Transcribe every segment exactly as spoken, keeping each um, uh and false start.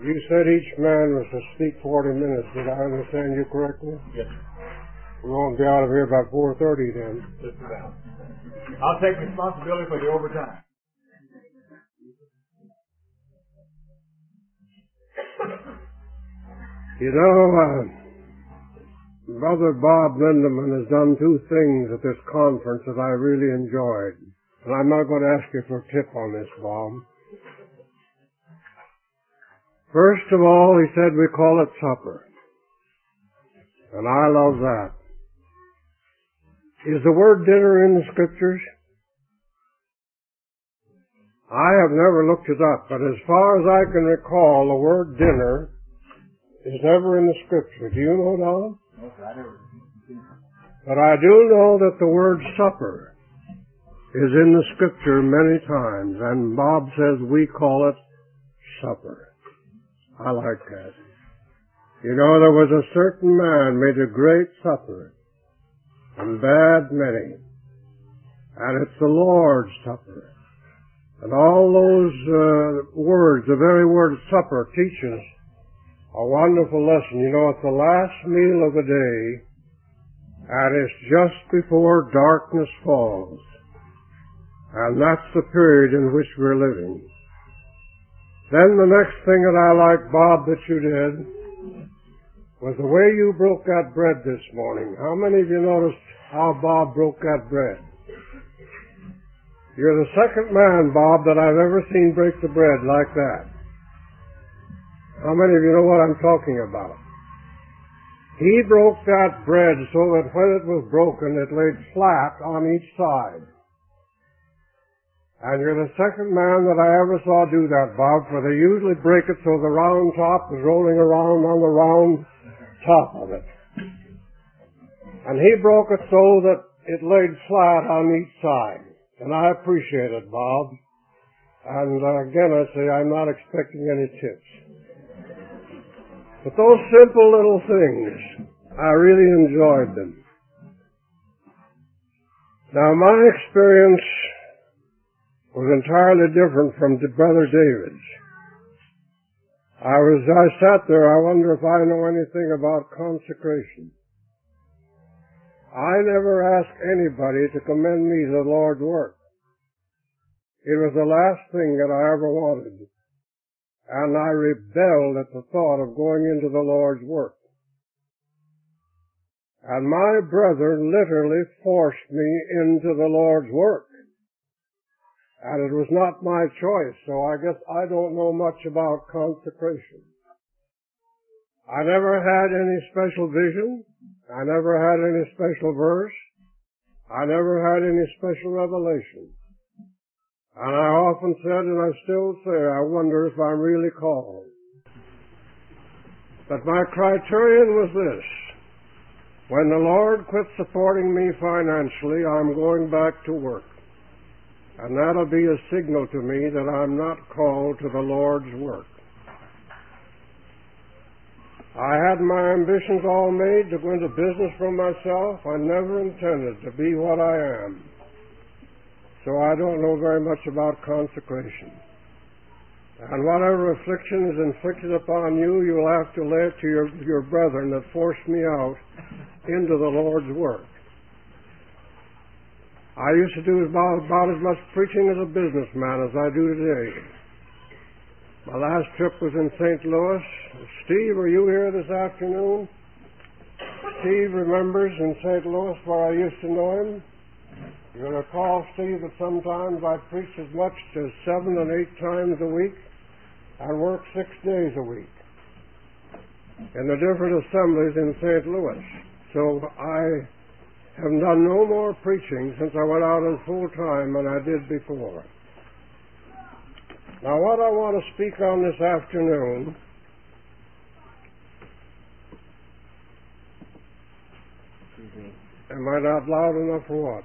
You said each man was to speak forty minutes. Did I understand you correctly? Yes. We won't be out of here by four thirty then. Just about. I'll take responsibility for the overtime. You know, uh, Brother Bob Lindeman has done two things at this conference that I really enjoyed. And I'm not going to ask you for a tip on this, Bob. First of all, he said we call it supper. And I love that. Is the word dinner in the Scriptures? I have never looked it up, but as far as I can recall, the word dinner is never in the Scripture. Do you know, Don? No, sir, I never. But I do know that the word supper is in the Scripture many times, and Bob says we call it supper. I like that. You know, there was a certain man made a great supper, and bad many, and it's the Lord's Supper. And all those uh, words, the very word supper, teaches a wonderful lesson. You know, it's the last meal of the day, and it's just before darkness falls. And that's the period in which we're living. Then the next thing that I like, Bob, that you did, was the way you broke that bread this morning. How many of you noticed how Bob broke that bread? You're the second man, Bob, that I've ever seen break the bread like that. How many of you know what I'm talking about? He broke that bread so that when it was broken, it laid flat on each side. And you're the second man that I ever saw do that, Bob, for they usually break it so the round top is rolling around on the round top of it. And he broke it so that it laid flat on each side. And I appreciate it, Bob. And uh, again, I say I'm not expecting any tips. But those simple little things, I really enjoyed them. Now, my experience was entirely different from Brother David's. I was, I sat there, I wonder if I know anything about consecration. I never asked anybody to commend me to the Lord's work. It was the last thing that I ever wanted. And I rebelled at the thought of going into the Lord's work. And my brother literally forced me into the Lord's work. And it was not my choice, so I guess I don't know much about consecration. I never had any special vision. I never had any special verse. I never had any special revelation. And I often said, and I still say, I wonder if I'm really called. But my criterion was this. When the Lord quits supporting me financially, I'm going back to work. And that'll be a signal to me that I'm not called to the Lord's work. I had my ambitions all made to go into business for myself. I never intended to be what I am. So I don't know very much about consecration. And whatever affliction is inflicted upon you, you'll have to lay it to your, your brethren that forced me out into the Lord's work. I used to do about, about as much preaching as a businessman as I do today. My last trip was in Saint Louis. Steve, are you here this afternoon? Steve remembers in Saint Louis where I used to know him. You'll recall, Steve, that sometimes I preached as much as seven and eight times a week and worked six days a week in the different assemblies in Saint Louis. So I have done no more preaching since I went out on full time than I did before. Now, what I want to speak on this afternoon am I not loud enough for what?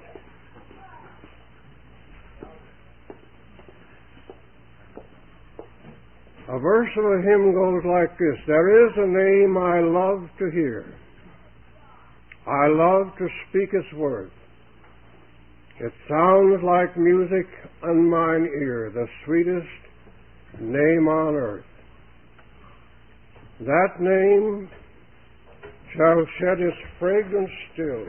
A verse of a hymn goes like this. There is a name I love to hear. I love to speak its worth. It sounds like music in mine ear, the sweetest name on earth. That name shall shed its fragrance still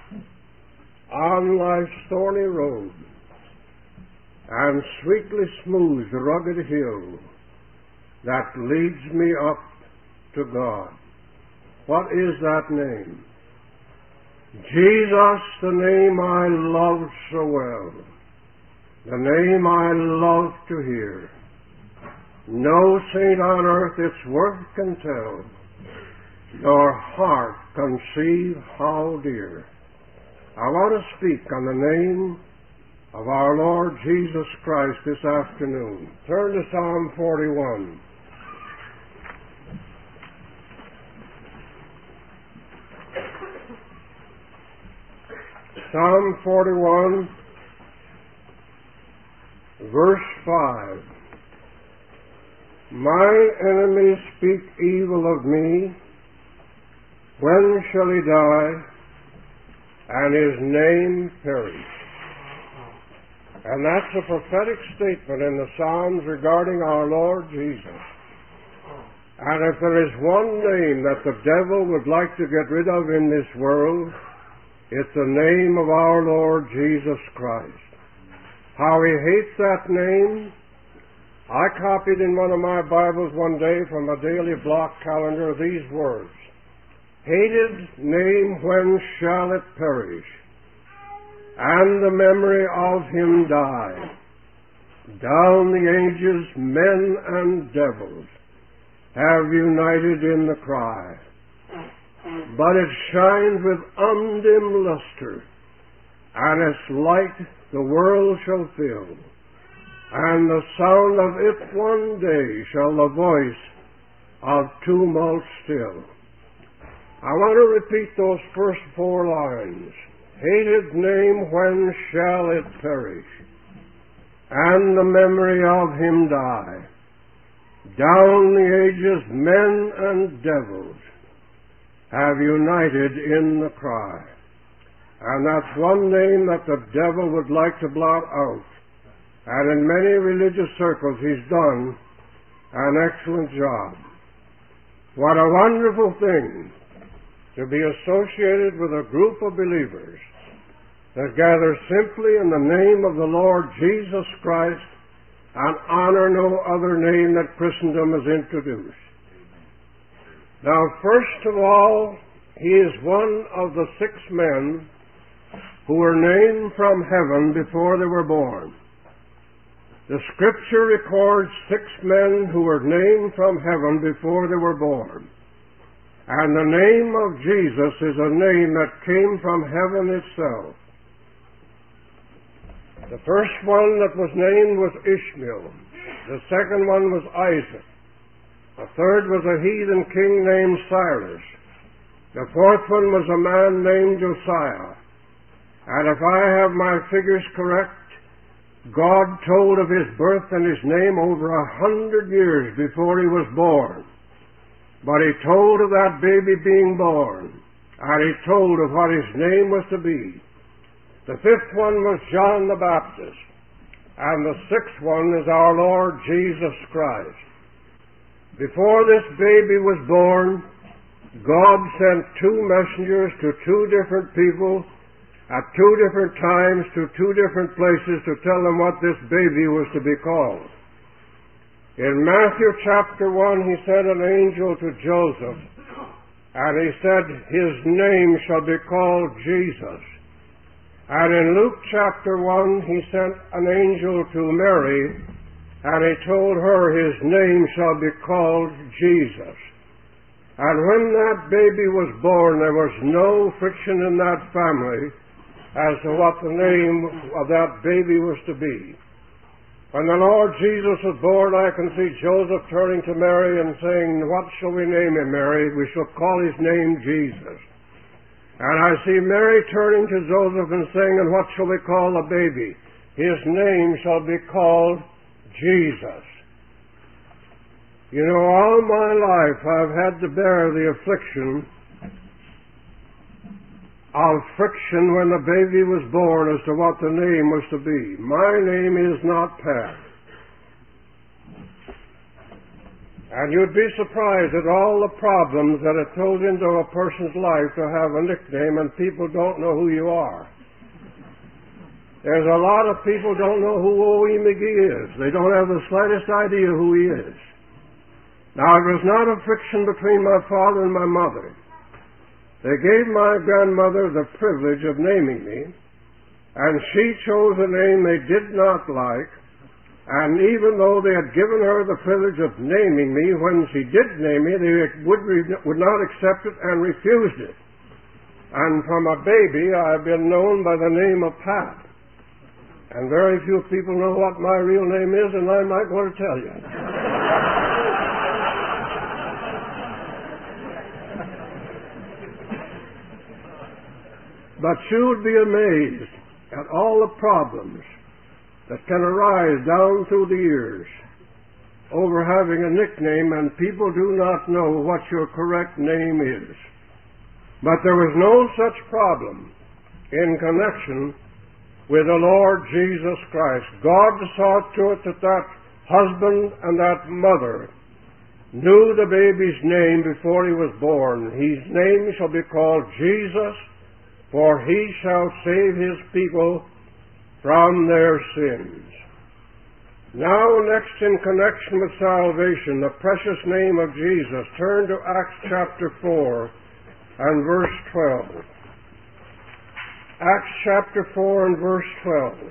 on life's thorny road, and sweetly smooth the rugged hill that leads me up to God. What is that name? Jesus, the name I love so well, the name I love to hear. No saint on earth its worth can tell, nor heart conceive how dear. I want to speak on the name of our Lord Jesus Christ this afternoon. Turn to Psalm forty-one. Psalm forty-one, verse five. My enemies speak evil of me. When shall he die, and his name perish? And that's a prophetic statement in the Psalms regarding our Lord Jesus. And if there is one name that the devil would like to get rid of in this world, it's the name of our Lord Jesus Christ. How he hates that name. I copied in one of my Bibles one day from a daily block calendar these words: hated name, when shall it perish, and the memory of him die? Down the ages men and devils have united in the cry, but it shines with undimmed luster, and its light the world shall fill, and the sound of it one day shall the voice of tumult still. I want to repeat those first four lines. Hated name, when shall it perish, and the memory of him die? Down the ages men and devils have united in the cry. And that's one name that the devil would like to blot out. And in many religious circles he's done an excellent job. What a wonderful thing to be associated with a group of believers that gather simply in the name of the Lord Jesus Christ and honor no other name that Christendom has introduced. Now, first of all, he is one of the six men who were named from heaven before they were born. The Scripture records six men who were named from heaven before they were born. And the name of Jesus is a name that came from heaven itself. The first one that was named was Ishmael. The second one was Isaac. The third was a heathen king named Cyrus. The fourth one was a man named Josiah. And if I have my figures correct, God told of his birth and his name over a hundred years before he was born. But he told of that baby being born, and he told of what his name was to be. The fifth one was John the Baptist, and the sixth one is our Lord Jesus Christ. Before this baby was born, God sent two messengers to two different people at two different times to two different places to tell them what this baby was to be called. In Matthew chapter one, he sent an angel to Joseph, and he said, his name shall be called Jesus. And in Luke chapter one, he sent an angel to Mary, and he told her his name shall be called Jesus. And when that baby was born, there was no friction in that family as to what the name of that baby was to be. When the Lord Jesus was born, I can see Joseph turning to Mary and saying, what shall we name him, Mary? We shall call his name Jesus. And I see Mary turning to Joseph and saying, and what shall we call the baby? His name shall be called Jesus. You know, all my life I've had to bear the affliction of friction when the baby was born as to what the name was to be. My name is not Pat. And you'd be surprised at all the problems that are thrown into a person's life to have a nickname and people don't know who you are. There's a lot of people don't know who O E. McGee is. They don't have the slightest idea who he is. Now, it was not a friction between my father and my mother. They gave my grandmother the privilege of naming me, and she chose a name they did not like, and even though they had given her the privilege of naming me, when she did name me, they would, would not accept it and refused it. And from a baby, I've been known by the name of Pat. And very few people know what my real name is, and I'm not going to tell you. But you would be amazed at all the problems that can arise down through the years over having a nickname, and people do not know what your correct name is. But there was no such problem in connection with the Lord Jesus Christ. God saw to it that that husband and that mother knew the baby's name before he was born. His name shall be called Jesus, for he shall save his people from their sins. Now, next in connection with salvation, the precious name of Jesus. Turn to Acts chapter four and verse twelve. Acts chapter four and verse twelve.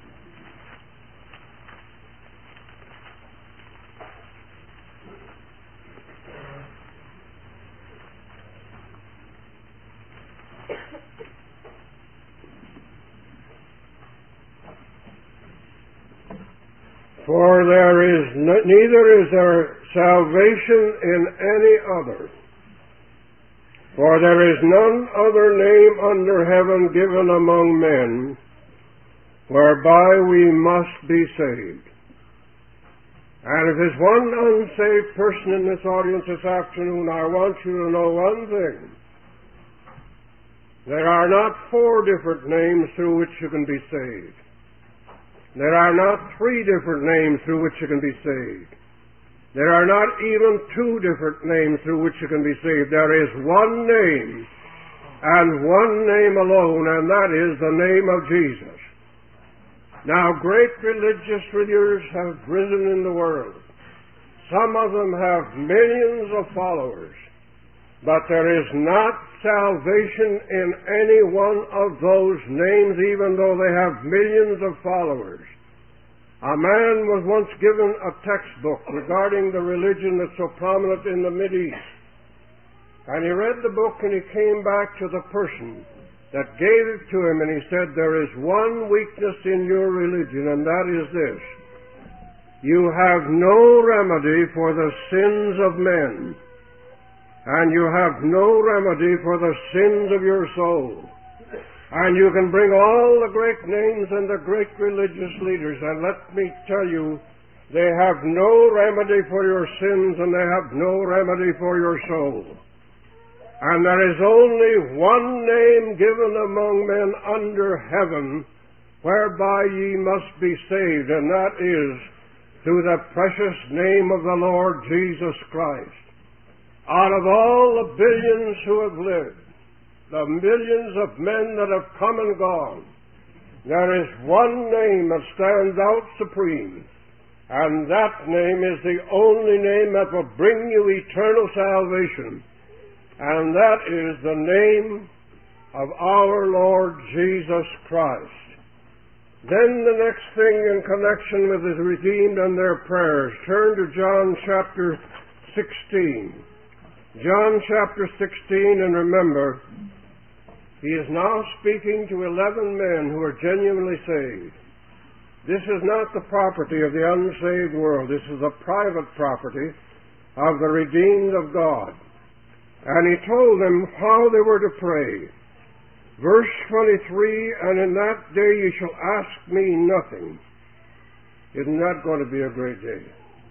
For there is n- neither is there salvation in any other. For there is none other name under heaven given among men whereby we must be saved. And if there's one unsaved person in this audience this afternoon, I want you to know one thing. There are not four different names through which you can be saved. There are not three different names through which you can be saved. There are not even two different names through which you can be saved. There is one name, and one name alone, and that is the name of Jesus. Now, great religious leaders have risen in the world. Some of them have millions of followers, but there is not salvation in any one of those names, even though they have millions of followers. A man was once given a textbook regarding the religion that's so prominent in the Mideast. And he read the book and he came back to the person that gave it to him, and he said, there is one weakness in your religion, and that is this. You have no remedy for the sins of men, and you have no remedy for the sins of your soul. And you can bring all the great names and the great religious leaders, and let me tell you, they have no remedy for your sins, and they have no remedy for your soul. And there is only one name given among men under heaven whereby ye must be saved, and that is through the precious name of the Lord Jesus Christ. Out of all the billions who have lived, the millions of men that have come and gone, there is one name that stands out supreme, and that name is the only name that will bring you eternal salvation, and that is the name of our Lord Jesus Christ. Then the next thing in connection with the redeemed and their prayers, turn to John chapter sixteen. John chapter sixteen, and remember, he is now speaking to eleven men who are genuinely saved. This is not the property of the unsaved world. This is the private property of the redeemed of God. And he told them how they were to pray. Verse twenty-three, and in that day you shall ask me nothing. Isn't that going to be a great day?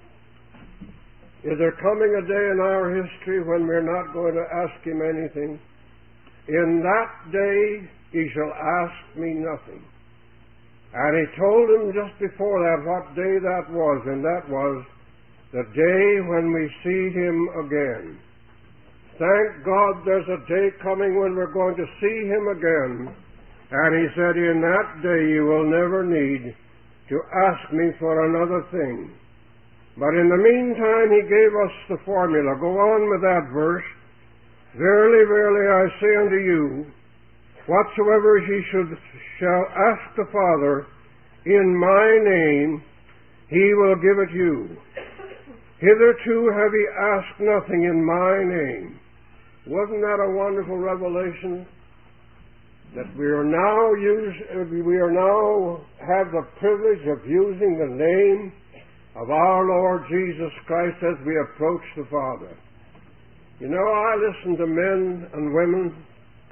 Is there coming a day in our history when we're not going to ask him anything? In that day ye shall ask me nothing. And he told them just before that what day that was, and that was the day when we see Him again. Thank God there's a day coming when we're going to see Him again. And He said, in that day you will never need to ask me for another thing. But in the meantime He gave us the formula. Go on with that verse. Verily, verily, I say unto you, whatsoever ye should shall ask the Father in my name, He will give it you. Hitherto have ye asked nothing in my name. Wasn't that a wonderful revelation? That we are now use, we are now have the privilege of using the name of our Lord Jesus Christ as we approach the Father. You know, I listen to men and women.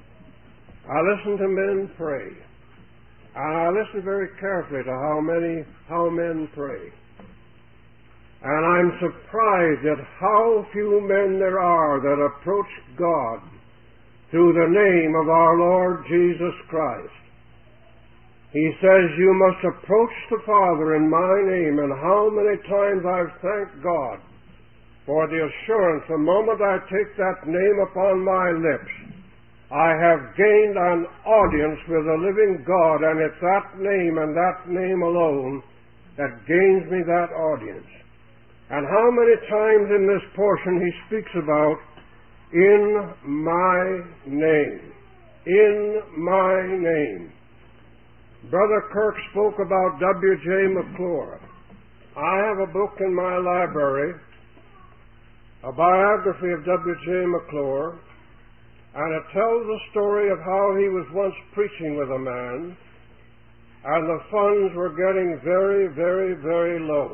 I listen to men pray. And I listen very carefully to how many, how men pray. And I'm surprised at how few men there are that approach God through the name of our Lord Jesus Christ. He says, you must approach the Father in my name. And how many times I've thanked God for the assurance the moment I take that name upon my lips, I have gained an audience with the living God, and it's that name and that name alone that gains me that audience. And how many times in this portion he speaks about in my name. In my name. Brother Kirk spoke about W J McClure. I have a book in my library, a biography of W J McClure, and it tells the story of how he was once preaching with a man, and the funds were getting very, very, very low.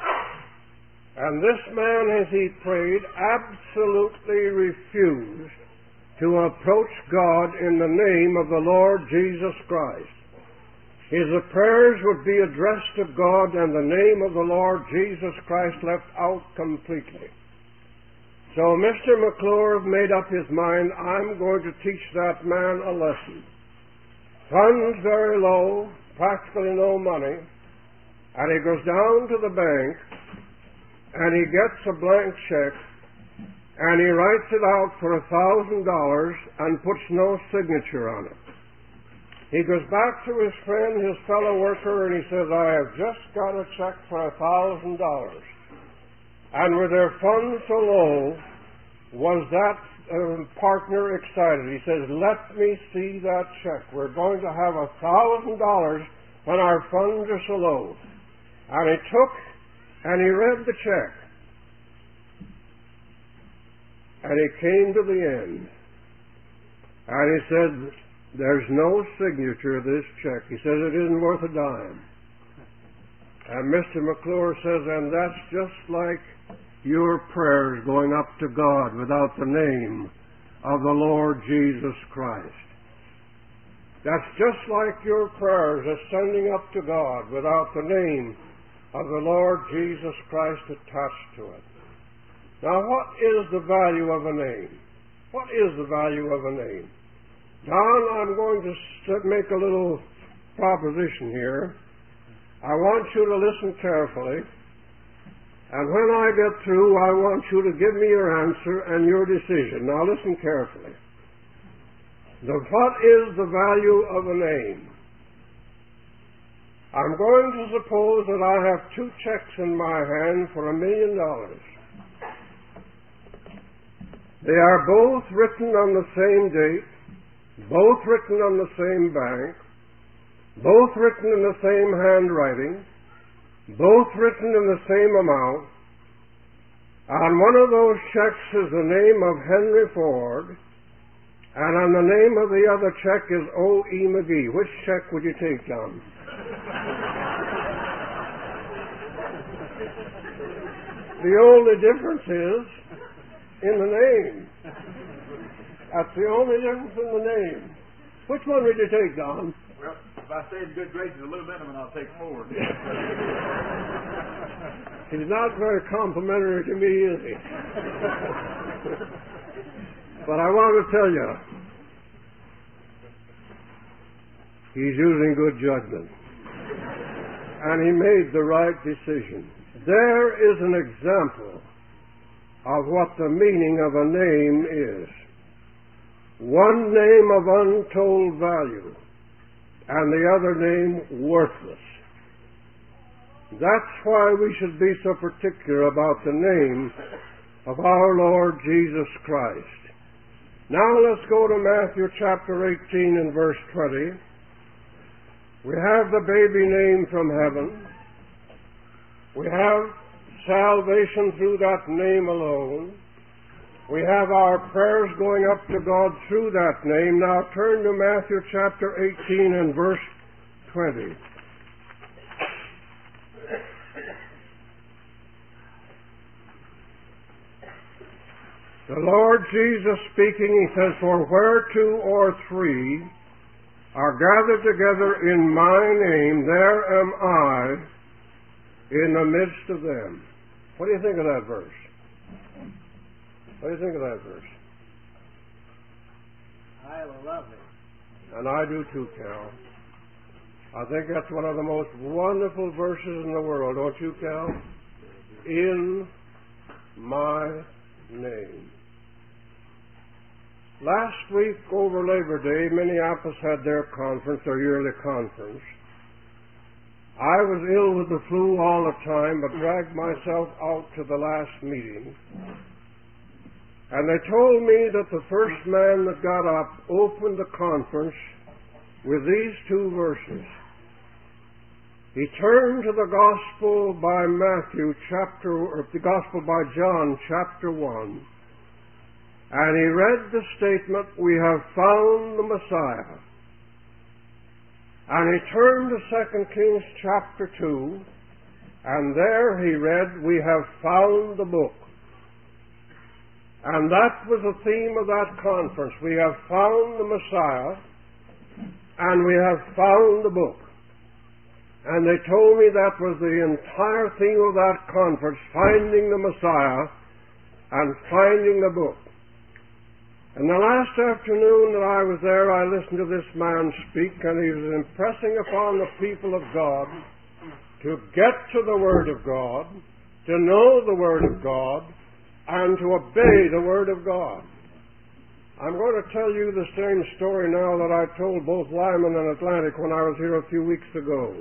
And this man, as he prayed, absolutely refused to approach God in the name of the Lord Jesus Christ. His prayers would be addressed to God, and the name of the Lord Jesus Christ left out completely. So Mister McClure made up his mind, I'm going to teach that man a lesson. Funds very low, practically no money, and he goes down to the bank, and he gets a blank check, and he writes it out for a thousand dollars and puts no signature on it. He goes back to his friend, his fellow worker, and he says, I have just got a check for a thousand dollars. And with their funds so low, was that uh, partner excited. He says, let me see that check. We're going to have a thousand dollars when our funds are so low. And he took and he read the check. And he came to the end. And he said, there's no signature of this check. He says, it isn't worth a dime. And Mister McClure says, and that's just like your prayers going up to God without the name of the Lord Jesus Christ. That's just like your prayers ascending up to God without the name of the Lord Jesus Christ attached to it. Now, what is the value of a name? What is the value of a name? Don, I'm going to make a little proposition here. I want you to listen carefully. And when I get through, I want you to give me your answer and your decision. Now listen carefully. The, what is the value of a name? I'm going to suppose that I have two checks in my hand for a million dollars. They are both written on the same date, both written on the same bank, both written in the same handwriting, both written in the same amount. On one of those checks is the name of Henry Ford, and on the name of the other check is O E. McGee. Which check would you take, John? The only difference is in the name. That's the only difference in the name. Which one would you take, Don? Well, if I stay in good graces a little bit, then I'll take Ford. He's not very complimentary to me, is he? But I want to tell you, he's using good judgment. And he made the right decision. there is an example of what the meaning of a name is. One name of untold value, and the other name worthless. That's why we should be so particular about the name of our Lord Jesus Christ. Now let's go to Matthew chapter eighteen and verse twenty. We have the baby name from heaven. We have salvation through that name alone. We have our prayers going up to God through that name. Now turn to Matthew chapter eighteen and verse twenty. The Lord Jesus speaking, He says, "For where two or three are gathered together in my name, there am I in the midst of them." What do you think of that verse? What do you think of that verse? I love it. And I do too, Cal. I think that's one of the most wonderful verses in the world, don't you, Cal? In my name. Last week over Labor Day, Minneapolis had their conference, their yearly conference. I was ill with the flu all the time, but dragged myself out to the last meeting. And they told me that the first man that got up opened the conference with these two verses. He turned to the Gospel by Matthew chapter, or the Gospel by John chapter one, and he read the statement, "We have found the Messiah." And he turned to Second Kings chapter two, and there he read, "We have found the book." And that was the theme of that conference. We have found the Messiah, and we have found the book. And they told me that was the entire theme of that conference, finding the Messiah and finding the book. And the last afternoon that I was there, I listened to this man speak, and he was impressing upon the people of God to get to the Word of God, to know the Word of God, and to obey the Word of God. I'm going to tell you the same story now that I told both Lyman and Atlantic when I was here a few weeks ago.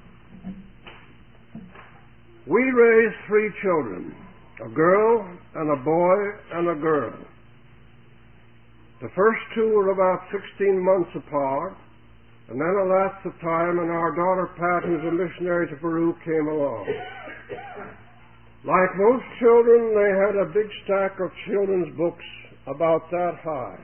We raised three children, a girl and a boy and a girl. The first two were about sixteen months apart, and then elapsed the time, and our daughter Pat, who's a missionary to Peru, came along. Like most children, they had a big stack of children's books about that high.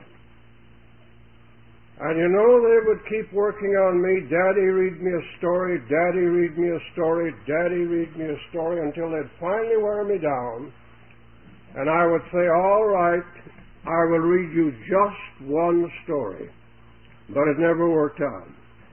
And you know, they would keep working on me, "Daddy, read me a story, Daddy, read me a story, Daddy, read me a story," until they'd finally wear me down, and I would say, "All right, I will read you just one story." But it never worked out.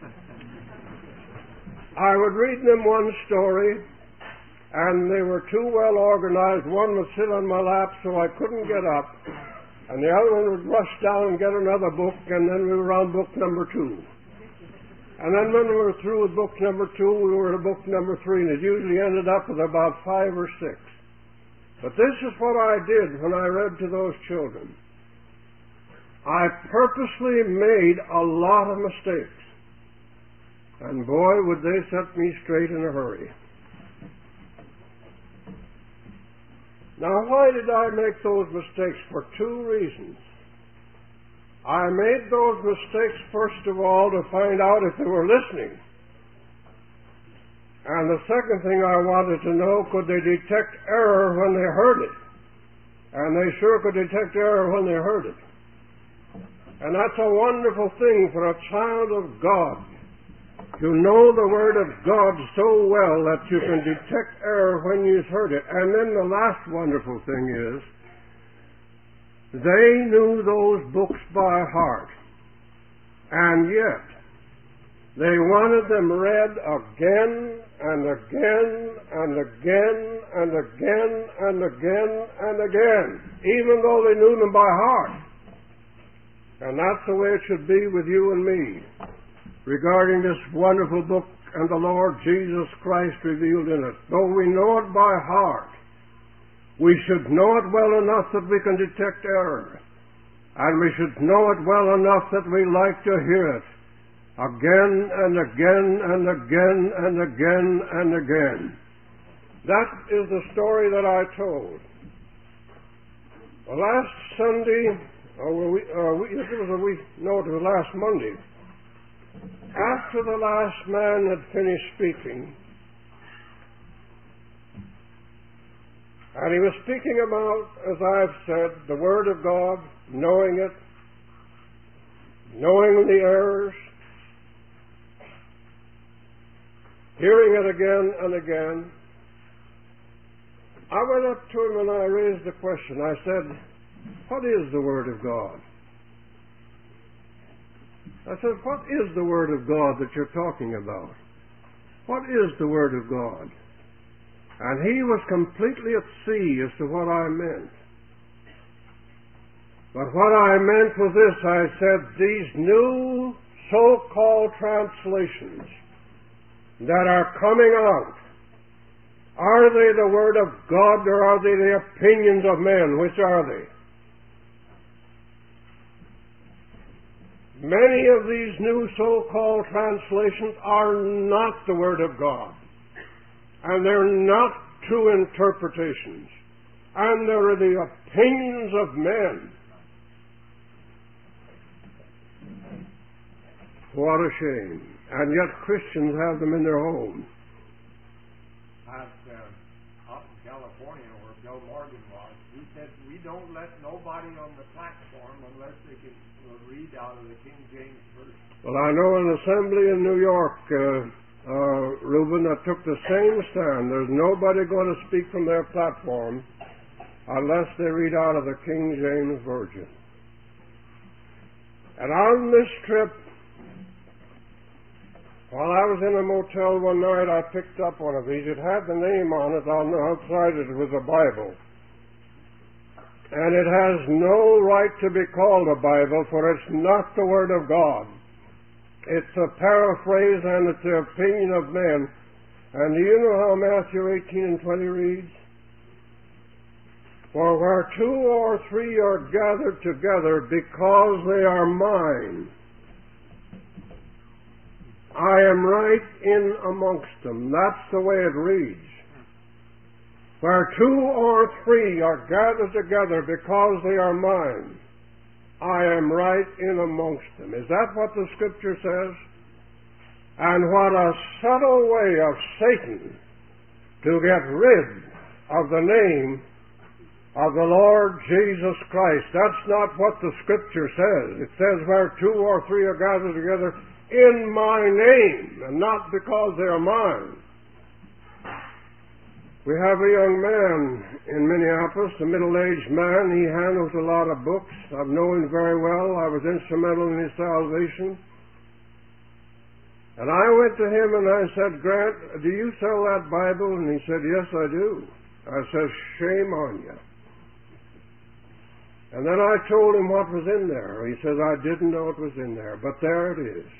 I would read them one story, and they were too well organized. One would sit on my lap so I couldn't get up, and the other one would rush down and get another book, and then we were on book number two. And then when we were through with book number two, we were at book number three, and it usually ended up with about five or six. But this is what I did when I read to those children. I purposely made a lot of mistakes. And boy, would they set me straight in a hurry. Now, why did I make those mistakes? For two reasons. I made those mistakes, first of all, to find out if they were listening. And the second thing I wanted to know, could they detect error when they heard it? And they sure could detect error when they heard it. And that's a wonderful thing for a child of God, to know the Word of God so well that you can detect error when you've heard it. And then the last wonderful thing is, they knew those books by heart. And yet, they wanted them read again and again and again and again and again and again, even though they knew them by heart. And that's the way it should be with you and me regarding this wonderful book and the Lord Jesus Christ revealed in it. Though we know it by heart, we should know it well enough that we can detect error. And we should know it well enough that we like to hear it again and again and again and again and again. That is the story that I told. Well, last Sunday, or we, uh, we, it was a week, no, it was last Monday, after the last man had finished speaking, and he was speaking about, as I've said, the Word of God, knowing it, knowing the errors, hearing it again and again. I went up to him and I raised the question. I said, what is the Word of God? I said, what is the Word of God that you're talking about? What is the Word of God? And he was completely at sea as to what I meant. But what I meant was this. I said, these new so-called translations that are coming out, are they the Word of God or are they the opinions of men? Which are they? Many of these new so-called translations are not the Word of God. And they're not true interpretations. And they're the opinions of men. What a shame. And yet Christians have them in their homes. That's uh, up in California where Bill Morgan was. He said, we don't let nobody on the platform unless they can read out of the King James Version. Well, I know an assembly in New York, uh, uh, Reuben, that took the same stand. There's nobody going to speak from their platform unless they read out of the King James Version. And on this trip, while I was in a motel one night, I picked up one of these. It had the name on it. On the outside it was a Bible. And it has no right to be called a Bible, for it's not the Word of God. It's a paraphrase and it's the opinion of men. And do you know how Matthew eighteen and twenty reads? For where two or three are gathered together because they are mine, I am right in amongst them. That's the way it reads. Where two or three are gathered together because they are mine, I am right in amongst them. Is that what the Scripture says? And what a subtle way of Satan to get rid of the name of the Lord Jesus Christ. That's not what the Scripture says. It says where two or three are gathered together in my name, and not because they are mine. We have a young man in Minneapolis, a middle-aged man. He handles a lot of books. I've known him very well. I was instrumental in his salvation. And I went to him and I said, Grant, do you sell that Bible? And he said, yes, I do. I said, shame on you. And then I told him what was in there. He says, I didn't know it was in there, but there it is.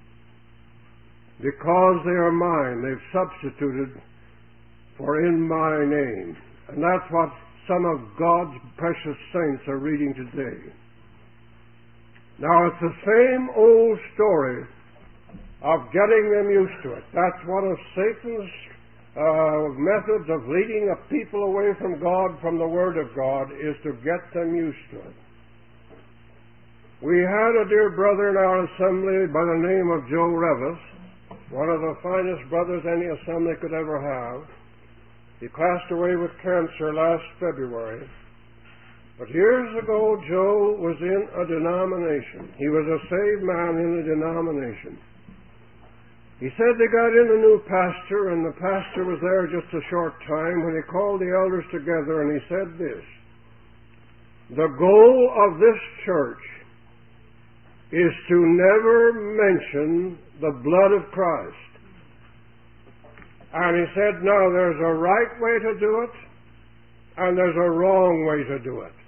Because they are mine, they've substituted for in my name. And that's what some of God's precious saints are reading today. Now, it's the same old story of getting them used to it. That's one of Satan's uh, methods of leading a people away from God, from the Word of God, is to get them used to it. We had a dear brother in our assembly by the name of Joe Revis, one of the finest brothers any assembly could ever have. He passed away with cancer last February. But years ago, Joe was in a denomination. He was a saved man in a denomination. He said they got in a new pastor, and the pastor was there just a short time when he called the elders together and he said this: the goal of this church is to never mention the blood of Christ. And he said, no, there's a right way to do it, and there's a wrong way to do it.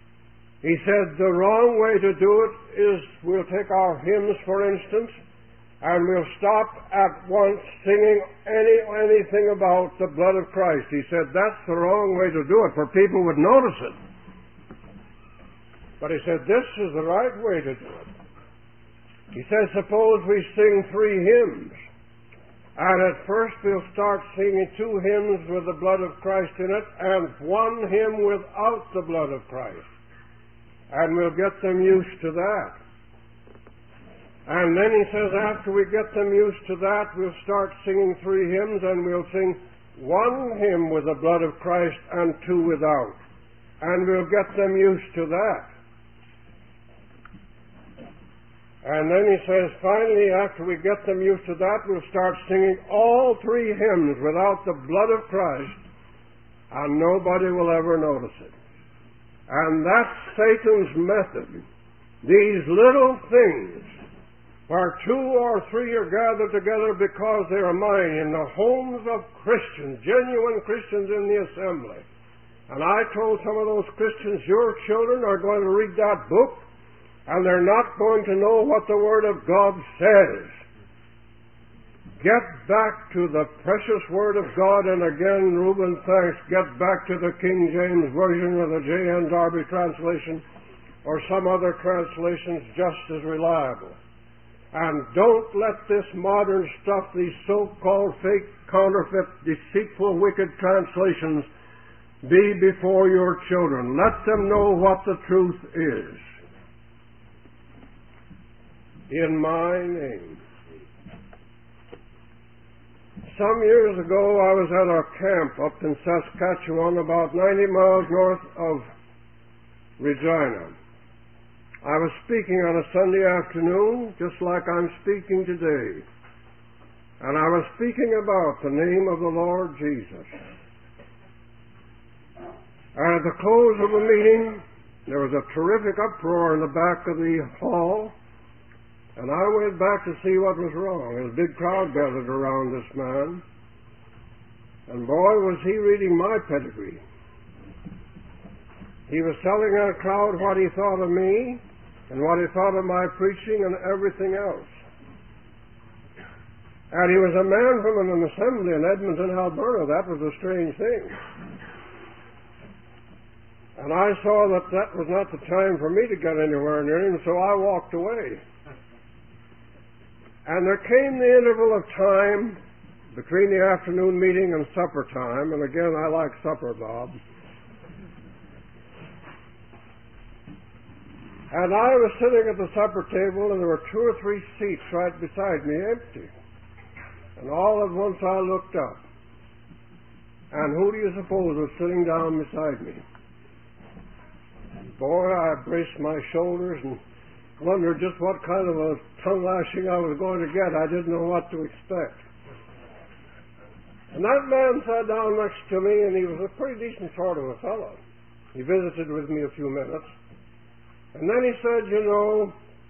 He said the wrong way to do it is, we'll take our hymns, for instance, and we'll stop at once singing any anything about the blood of Christ. He said that's the wrong way to do it, for people would notice it. But he said this is the right way to do it. He says, suppose we sing three hymns, and at first we'll start singing two hymns with the blood of Christ in it, and one hymn without the blood of Christ. And we'll get them used to that. And then he says, after we get them used to that, we'll start singing three hymns, and we'll sing one hymn with the blood of Christ and two without. And we'll get them used to that. And then he says, finally, after we get them used to that, we'll start singing all three hymns without the blood of Christ, and nobody will ever notice it. And that's Satan's method. These little things, where two or three are gathered together because they are mine, in the homes of Christians, genuine Christians in the assembly. And I told some of those Christians, your children are going to read that book, and they're not going to know what the Word of God says. Get back to the precious Word of God, and again, Reuben, thanks, get back to the King James Version or the J N Darby translation or some other translations just as reliable. And don't let this modern stuff, these so-called fake, counterfeit, deceitful, wicked translations be before your children. Let them know what the truth is. In my name. Some years ago, I was at a camp up in Saskatchewan, about ninety miles north of Regina. I was speaking on a Sunday afternoon, just like I'm speaking today. And I was speaking about the name of the Lord Jesus. And at the close of the meeting, there was a terrific uproar in the back of the hall. And I went back to see what was wrong. There was a big crowd gathered around this man. And boy, was he reading my pedigree. He was telling that crowd what he thought of me, and what he thought of my preaching, and everything else. And he was a man from an assembly in Edmonton, Alberta. That was a strange thing. And I saw that that was not the time for me to get anywhere near him, so I walked away. And there came the interval of time between the afternoon meeting and supper time, and again, I like supper, Bob. And I was sitting at the supper table, and there were two or three seats right beside me empty. And all at once I looked up. And who do you suppose was sitting down beside me? Boy, I braced my shoulders and wondered just what kind of a tongue lashing I was going to get. I didn't know what to expect. And that man sat down next to me, and he was a pretty decent sort of a fellow. He visited with me a few minutes. And then he said, you know,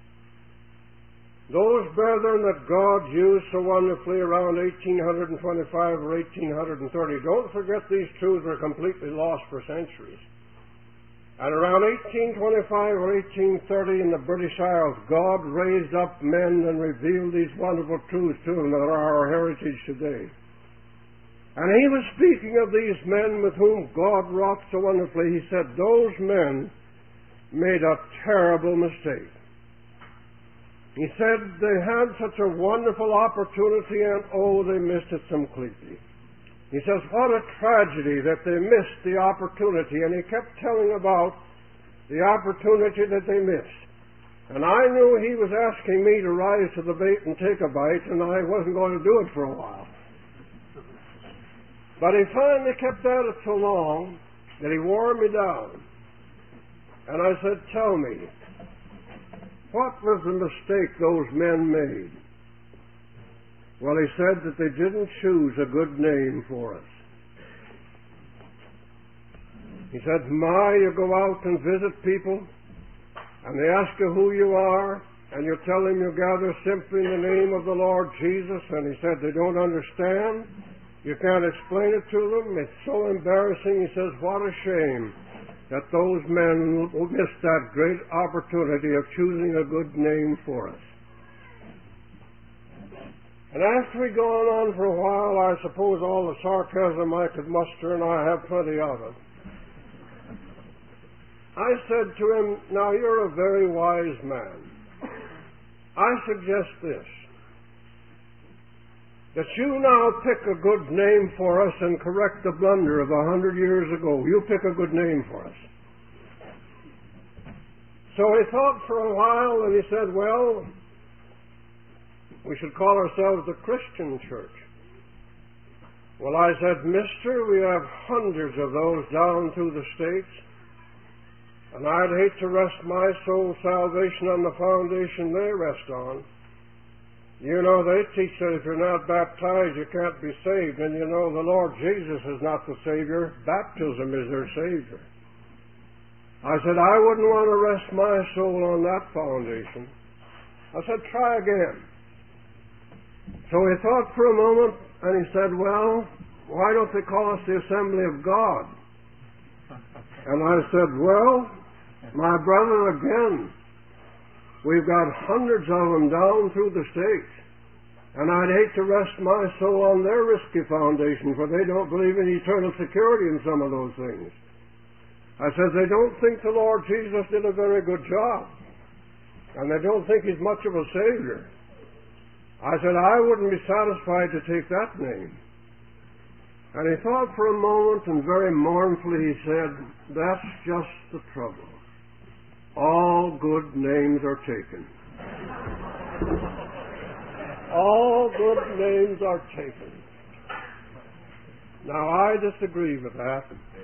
those brethren that God used so wonderfully around eighteen twenty-five or eighteen thirty, don't forget these truths were completely lost for centuries. And around eighteen twenty-five or eighteen thirty in the British Isles, God raised up men and revealed these wonderful truths to them that are our heritage today. And he was speaking of these men with whom God wrought so wonderfully. He said, those men made a terrible mistake. He said they had such a wonderful opportunity, and oh, they missed it completely. He says, what a tragedy that they missed the opportunity. And he kept telling about the opportunity that they missed. And I knew he was asking me to rise to the bait and take a bite, and I wasn't going to do it for a while. But he finally kept at it so long that he wore me down. And I said, tell me, what was the mistake those men made? Well, he said that they didn't choose a good name for us. He said, my, you go out and visit people, and they ask you who you are, and you tell them you gather simply in the name of the Lord Jesus, and he said they don't understand. You can't explain it to them. It's so embarrassing. He says, what a shame that those men missed that great opportunity of choosing a good name for us. And after we'd gone on for a while, I suppose all the sarcasm I could muster, and I have plenty of it, I said to him, now you're a very wise man. I suggest this, that you now pick a good name for us and correct the blunder of a hundred years ago. You pick a good name for us. So he thought for a while, and he said, well, we should call ourselves the Christian Church. Well, I said, mister, we have hundreds of those down through the States, and I'd hate to rest my soul's salvation on the foundation they rest on. You know, they teach that if you're not baptized, you can't be saved. And you know, the Lord Jesus is not the Savior. Baptism is their Savior. I said, I wouldn't want to rest my soul on that foundation. I said, try again. So he thought for a moment, and he said, well, why don't they call us the Assembly of God? And I said, well, my brother, again, we've got hundreds of them down through the States, and I'd hate to rest my soul on their risky foundation, for they don't believe in eternal security in some of those things. I said, they don't think the Lord Jesus did a very good job, and they don't think He's much of a Savior. I said, I wouldn't be satisfied to take that name. And he thought for a moment, and very mournfully he said, that's just the trouble. All good names are taken. All good names are taken. Now, I disagree with that.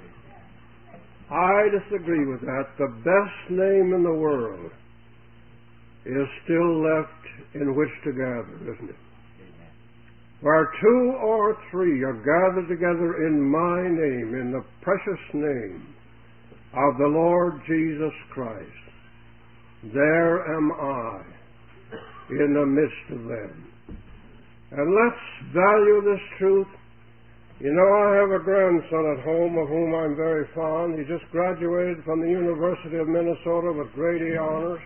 I disagree with that. The best name in the world is still left in which to gather, isn't it? Where two or three are gathered together in my name, in the precious name of the Lord Jesus Christ, there am I in the midst of them. And let's value this truth. You know, I have a grandson at home of whom I'm very fond. He just graduated from the University of Minnesota with grade A honors.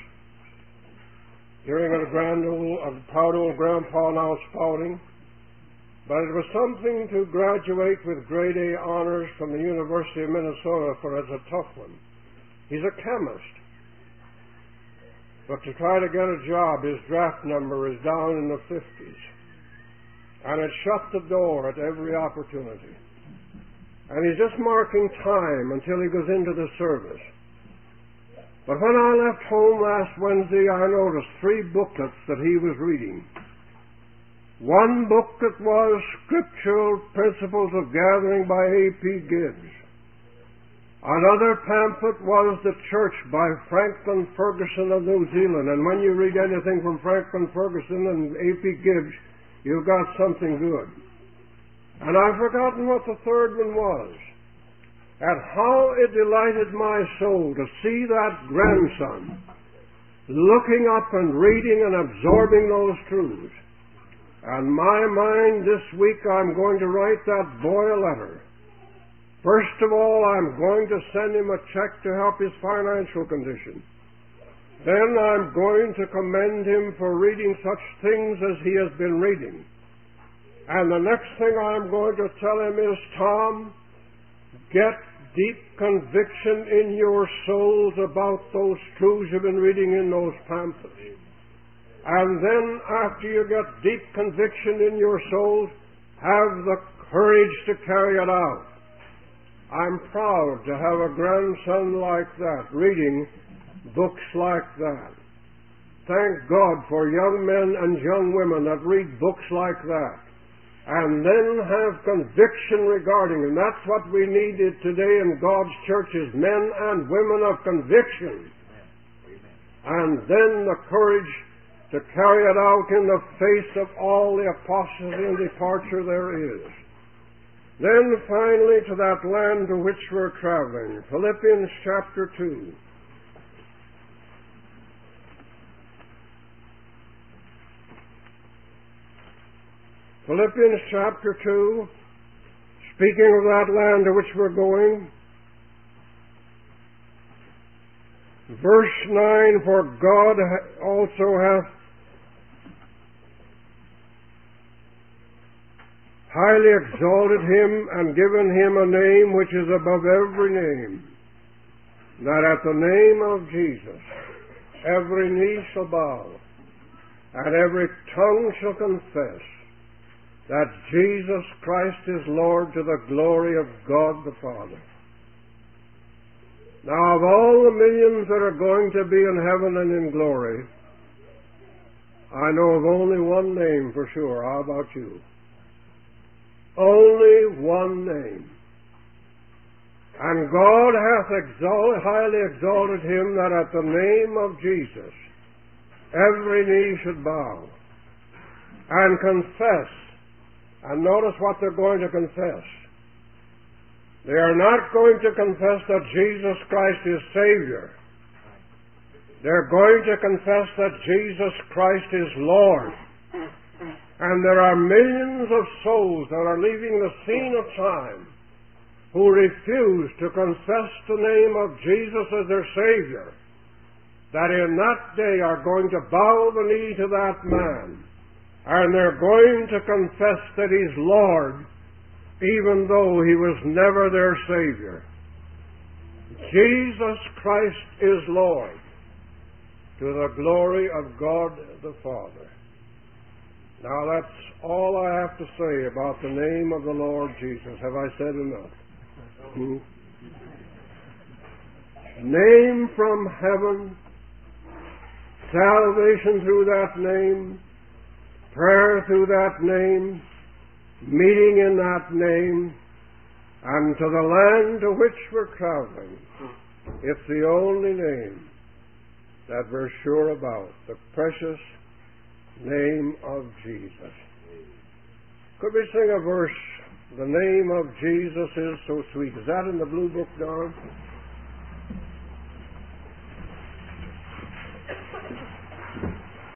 Hearing of a grand old, a proud old grandpa now spouting. But it was something to graduate with grade A honors from the University of Minnesota, for it's a tough one. He's a chemist. But to try to get a job, his draft number is down in the fifties. And it shut the door at every opportunity. And he's just marking time until he goes into the service. But when I left home last Wednesday, I noticed three booklets that he was reading. One booklet was Scriptural Principles of Gathering by A P Gibbs. Another pamphlet was The Church by Franklin Ferguson of New Zealand. And when you read anything from Franklin Ferguson and A P Gibbs, you've got something good. And I've forgotten what the third one was. And how it delighted my soul to see that grandson looking up and reading and absorbing those truths. And my mind this week, I'm going to write that boy a letter. First of all, I'm going to send him a check to help his financial condition. Then I'm going to commend him for reading such things as he has been reading. And the next thing I'm going to tell him is, Tom, get deep conviction in your souls about those truths you've been reading in those pamphlets. And then after you get deep conviction in your souls, have the courage to carry it out. I'm proud to have a grandson like that, reading books like that. Thank God for young men and young women that read books like that and then have conviction regarding them. That's what we needed today in God's churches, men and women of conviction. Amen. And then the courage to carry it out in the face of all the apostasy and departure there is. Then finally to that land to which we're traveling, Philippians chapter two. Philippians chapter two, speaking of that land to which we're going, verse nine, for God also hath highly exalted him and given him a name which is above every name, that at the name of Jesus every knee shall bow, and every tongue shall confess that Jesus Christ is Lord, to the glory of God the Father. Now, of all the millions that are going to be in heaven and in glory, I know of only one name for sure. How about you? Only one name. And God hath exalted, highly exalted him, that at the name of Jesus every knee should bow and confess. And notice what they're going to confess. They are not going to confess that Jesus Christ is Savior. They're going to confess that Jesus Christ is Lord. And there are millions of souls that are leaving the scene of time who refuse to confess the name of Jesus as their Savior, that in that day are going to bow the knee to that man, and they're going to confess that He's Lord, even though He was never their Savior. Jesus Christ is Lord, to the glory of God the Father. Now that's all I have to say about the name of the Lord Jesus. Have I said enough? Hmm? Name from heaven, salvation through that name, prayer through that name, meeting in that name, and to the land to which we're traveling. It's the only name that we're sure about, the precious name of Jesus. Could we sing a verse? The name of Jesus is so sweet. Is that in the blue book, Don?